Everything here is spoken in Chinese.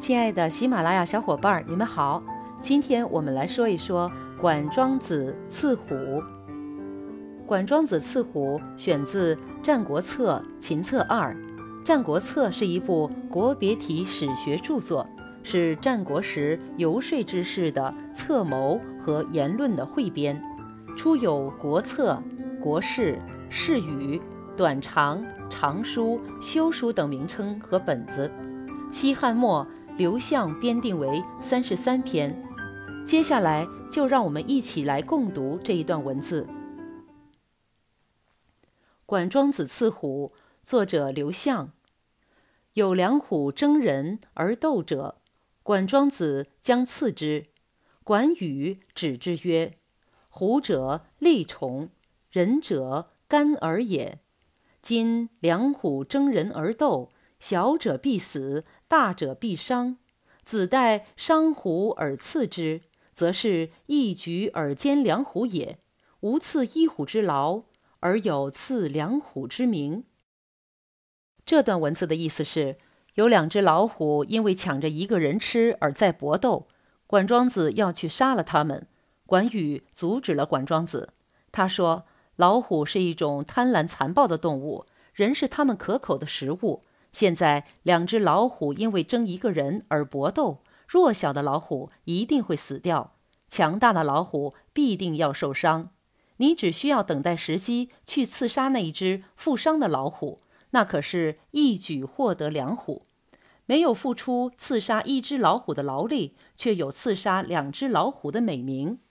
亲爱的喜马拉雅小伙伴，你们好！今天我们来说一说管庄子刺虎。管庄子刺虎选自《战国策·秦策二》。《战国策》是一部国别体史学著作，是战国时游说之士的策谋和言论的汇编。出有《国策》《国事》《事语》《短长》《长书》《修书》等名称和本子。西汉末刘向编定为33篇。接下来就让我们一起来共读这一段文字。管庄子刺虎，作者刘向。有两虎争人而斗者，管庄子将刺之。管羽止之曰：虎者利虫，人者干耳也。今两虎争人而斗，小者必死，大者必伤。子待伤虎而刺之，则是一举而歼两虎也。无刺一虎之劳，而有刺两虎之名。这段文字的意思是，有两只老虎因为抢着一个人吃而在搏斗，管庄子要去杀了他们。管羽阻止了管庄子，他说，老虎是一种贪婪残暴的动物，人是他们可口的食物。现在两只老虎因为争一个人而搏斗，弱小的老虎一定会死掉，强大的老虎必定要受伤。你只需要等待时机去刺杀那一只负伤的老虎，那可是一举获得两虎。没有付出刺杀一只老虎的劳力，却有刺杀两只老虎的美名。